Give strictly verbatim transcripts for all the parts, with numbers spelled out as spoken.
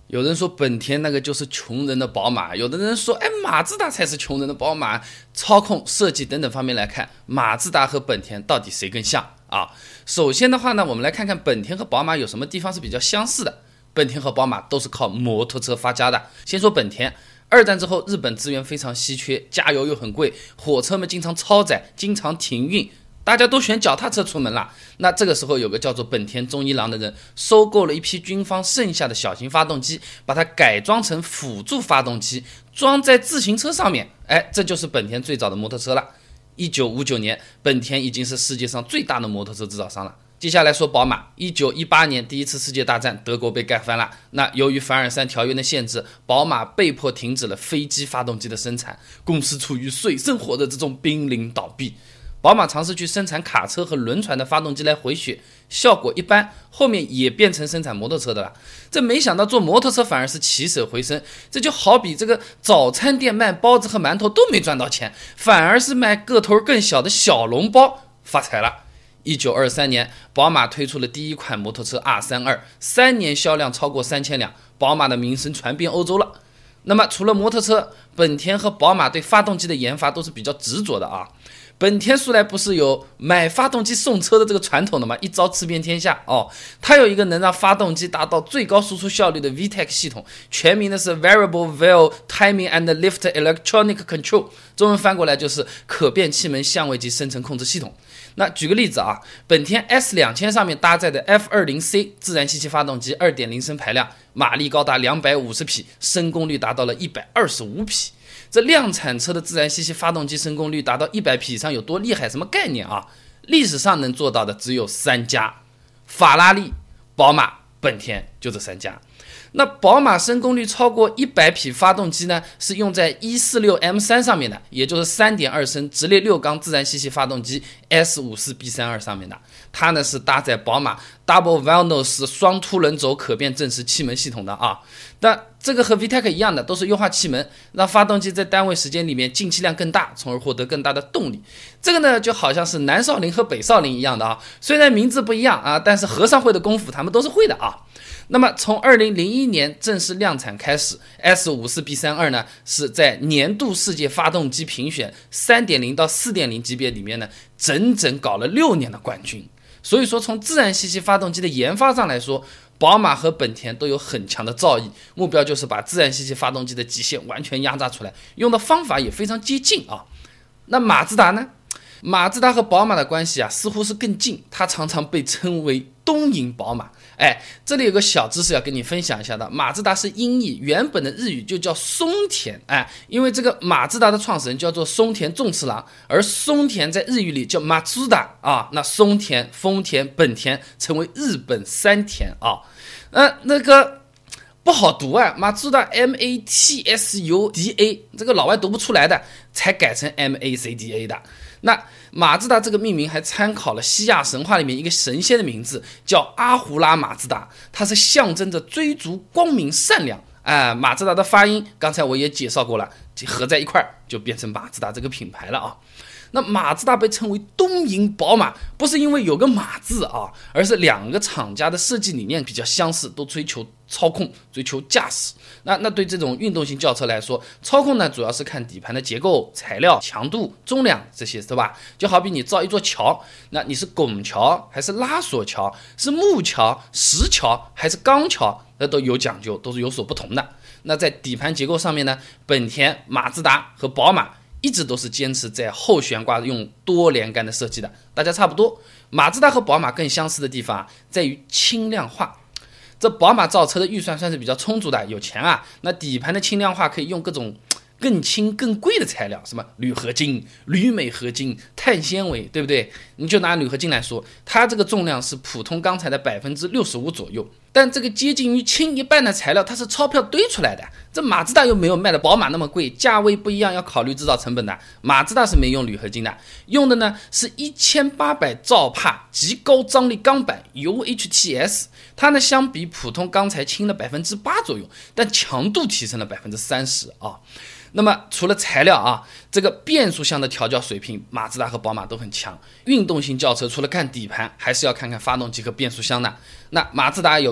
有人说本田那个就是穷人的宝马，有的人说哎，马自达才是穷人的宝马。操控、设计等等方面来看，马自达和本田到底谁更像啊？首先的话呢，我们来看看本田和宝马有什么地方是比较相似的。本田和宝马都是靠摩托车发家的。先说本田，二战之后日本资源非常稀缺，加油又很贵，火车们经常超载，经常停运，大家都选脚踏车出门了。那这个时候有个叫做本田忠一郎的人收购了一批军方剩下的小型发动机，把它改装成辅助发动机，装在自行车上面。哎，这就是本田最早的摩托车了。一九五九年，本田已经是世界上最大的摩托车制造商了。接下来说宝马，一九一八年第一次世界大战，德国被盖翻了。那由于凡尔赛条约的限制，宝马被迫停止了飞机发动机的生产，公司处于水深火热之中，濒临倒闭。宝马尝试去生产卡车和轮船的发动机来回血，效果一般，后面也变成生产摩托车的了。这没想到做摩托车反而是起死回生，这就好比这个早餐店卖包子和馒头都没赚到钱，反而是卖个头更小的小笼包发财了。一九二三年，宝马推出了第一款摩托车 R 三十二， 三年销量超过三千辆，宝马的名声传遍欧洲了。那么除了摩托车，本田和宝马对发动机的研发都是比较执着的啊。本田素来不是有买发动机送车的这个传统的吗？一招吃遍天下哦。它有一个能让发动机达到最高输出效率的 V TEC 系统，全名的是 Variable Valve Timing and Lift Electronic Control， 中文翻过来就是可变气门相位及生成控制系统。那举个例子啊，本田 S 两千 上面搭载的 F 二十 C 自然吸气发动机 二点零 升排量，马力高达两百五十匹，升功率达到了一百二十五匹。这量产车的自然吸气发动机升功率达到一百匹以上有多厉害？什么概念啊？历史上能做到的只有三家，法拉利、宝马、本田，就这三家。那宝马升功率超过一百匹发动机呢，是用在 一四六 M 三 上面的，也就是 三点二 升直列六缸自然吸气发动机 S 五十四 B 三十二 上面的。它呢是搭载宝马 Double Valve 双凸轮轴可变正时气门系统的啊。但这个和 V TEC 一样的，都是优化气门，让发动机在单位时间里面进气量更大，从而获得更大的动力。这个呢就好像是南少林和北少林一样的啊，虽然名字不一样啊，但是和尚会的功夫他们都是会的啊。那么从二零零一年正式量产开始， S 五十四 B 三十二 呢是在年度世界发动机评选 三点零 到 四点零 级别里面呢整整搞了六年的冠军。所以说从自然吸气发动机的研发上来说，宝马和本田都有很强的造诣，目标就是把自然吸气发动机的极限完全压榨出来，用的方法也非常接近啊。那马自达呢？马自达和宝马的关系啊似乎是更近，它常常被称为东瀛宝马。哎，这里有个小知识要跟你分享一下的，马自达是音译，原本的日语就叫松田。哎，因为这个马自达的创始人叫做松田重次郎，而松田在日语里叫马自达啊，那松田、丰田、本田成为日本三田啊。呃，那个不好读啊，马自达 M A T S U D A， 这个老外读不出来的，才改成 M A C D A 的。那马自达这个命名还参考了西亚神话里面一个神仙的名字，叫阿胡拉马自达，它是象征着追逐光明善良。哎，马自达的发音刚才我也介绍过了，合在一块就变成马自达这个品牌了啊。那马自达被称为东瀛宝马，不是因为有个马字啊，而是两个厂家的设计理念比较相似，都追求操控，追求驾驶。那那对这种运动型轿车来说，操控呢主要是看底盘的结构、材料、强度、重量这些，对吧？就好比你造一座桥，那你是拱桥还是拉索桥，是木桥、石桥还是钢桥，那都有讲究，都是有所不同的。那在底盘结构上面呢，本田、马自达和宝马一直都是坚持在后悬挂用多连杆的设计的，大家差不多。马自达和宝马更相似的地方啊，在于轻量化。这宝马造车的预算算是比较充足的，有钱啊，那底盘的轻量化可以用各种更轻更贵的材料，什么铝合金、铝镁合金、碳纤维，对不对？你就拿铝合金来说，它这个重量是普通钢材的 百分之六十五 左右，但这个接近于轻一半的材料它是钞票堆出来的。这马自达又没有卖的宝马那么贵，价位不一样，要考虑制造成本的。马自达是没用铝合金的，用的呢是一千八百兆帕极高张力钢板 U H T S， 它呢相比普通钢材轻了 百分之八 左右，但强度提升了 百分之三十 啊。那么除了材料啊，这个变速箱的调教水平，马自达和宝马都很强。运动型轿车除了看底盘，还是要看看发动机和变速箱的。那马自达有个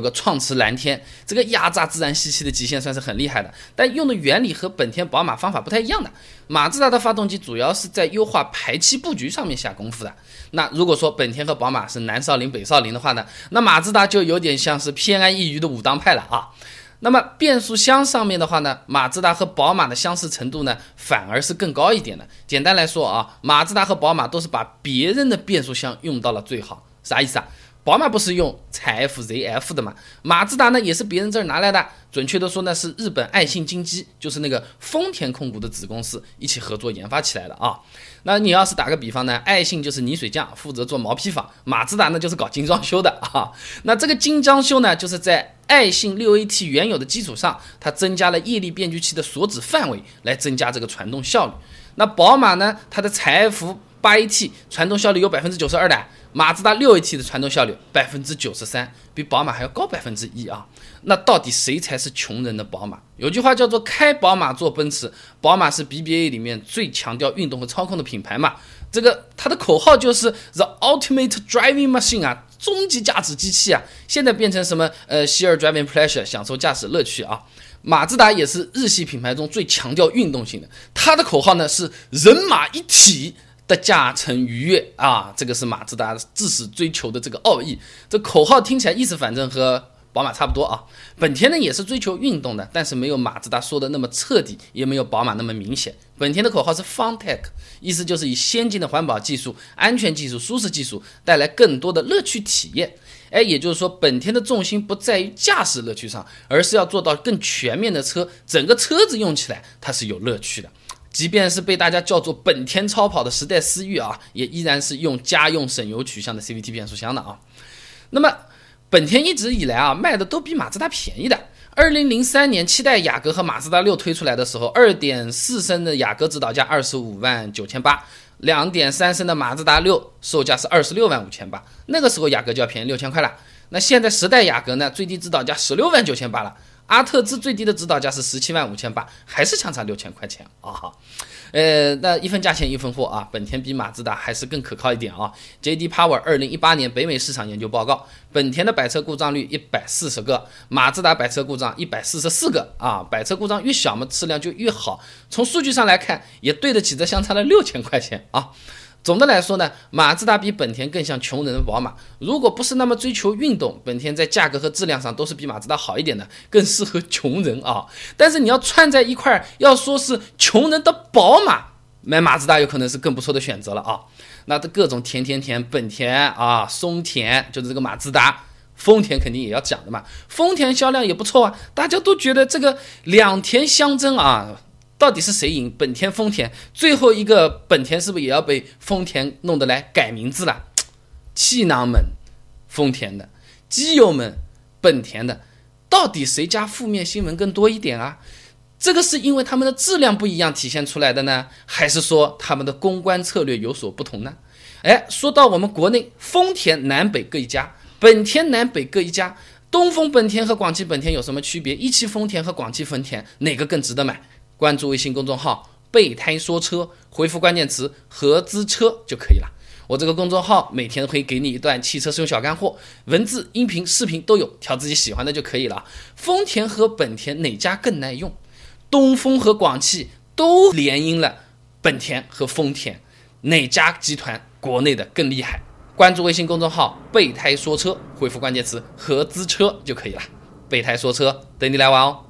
个创驰蓝天，这个压榨自然吸气的极限算是很厉害的，但用的原理和本田宝马方法不太一样的。马自达的发动机主要是在优化排气布局上面下功夫的。那如果说本田和宝马是南少林北少林的话呢，那马自达就有点像是偏安一隅的武当派了啊。那么变速箱上面的话呢，马自达和宝马的相似程度呢反而是更高一点的。简单来说啊，马自达和宝马都是把别人的变速箱用到了最好。啥意思啊？宝马不是用采 F Z F 的嘛，马自达呢也是别人这儿拿来的，准确的说呢是日本爱信精机，就是那个丰田控股的子公司一起合作研发起来的啊。那你要是打个比方呢，爱信就是泥水匠，负责做毛坯房，马自达呢就是搞精装修的啊。那这个精装修呢，就是在爱信 六 A T 原有的基础上，它增加了液力变矩器的锁止范围，来增加这个传动效率。那宝马呢，它的采 F 八 A T 传动效率有 百分之九十二 的，马自达 六 A T 的传动效率 百分之九十三， 比宝马还要高 百分之一 啊。那到底谁才是穷人的宝马？有句话叫做开宝马坐奔驰，宝马是 B B A 里面最强调运动和操控的品牌嘛，这个它的口号就是 The Ultimate Driving Machine 啊，终极驾驶机器啊，现在变成什么呃 Share Driving Pleasure， 享受驾驶乐趣啊。马自达也是日系品牌中最强调运动性的，它的口号呢是人马一体的驾乘愉悦啊，这个是马自达自始追求的这个奥义。这口号听起来意思反正和宝马差不多啊。本田呢也是追求运动的，但是没有马自达说的那么彻底，也没有宝马那么明显。本田的口号是 FunTech， 意思就是以先进的环保技术、安全技术、舒适技术带来更多的乐趣体验。哎，也就是说，本田的重心不在于驾驶乐趣上，而是要做到更全面的车，整个车子用起来它是有乐趣的。即便是被大家叫做本田超跑的时代思域啊，也依然是用家用省油取向的 C V T 变速箱的啊。那么本田一直以来啊卖的都比马自达便宜的。二零零三年七代雅阁和马自达六推出来的时候 ，二点四 升的雅阁指导价二十五万九千八， 两点三 升的马自达六售价是二十六万五千八，那个时候雅阁就要便宜六千块了。那现在十代雅阁呢，最低指导价十六万九千八了。阿特兹最低的指导价是十七万五千八，还是相差六千块钱啊！呃，那一分价钱一分货啊，本田比马自达还是更可靠一点啊。J D Power 二零一八年北美市场研究报告，本田的百车故障率一百四十个，马自达百车故障一百四十四个啊。百车故障越小嘛，质量就越好。从数据上来看，也对得起这相差了六千块钱啊。总的来说呢，马自达比本田更像穷人的宝马。如果不是那么追求运动，本田在价格和质量上都是比马自达好一点的，更适合穷人啊。但是你要串在一块，要说是穷人的宝马，买马自达有可能是更不错的选择了啊。那这各种甜甜甜，本田啊，松田就是这个马自达。丰田肯定也要讲的嘛，丰田销量也不错啊，大家都觉得这个两田相争啊。到底是谁赢？本田、丰田，最后一个本田是不是也要被丰田弄得来改名字了？气囊门，丰田的；机油门，本田的。到底谁家负面新闻更多一点啊？这个是因为他们的质量不一样体现出来的呢，还是说他们的公关策略有所不同呢？哎，说到我们国内，丰田南北各一家，本田南北各一家。东风本田和广汽本田有什么区别？一汽丰田和广汽丰田哪个更值得买？关注微信公众号备胎说车，回复关键词合资车就可以了。我这个公众号每天会给你一段汽车使用小干货，文字、音频、视频都有，挑自己喜欢的就可以了。丰田和本田哪家更耐用？东风和广汽都联姻了本田和丰田，哪家集团国内的更厉害？关注微信公众号备胎说车，回复关键词合资车就可以了。备胎说车，等你来玩哦。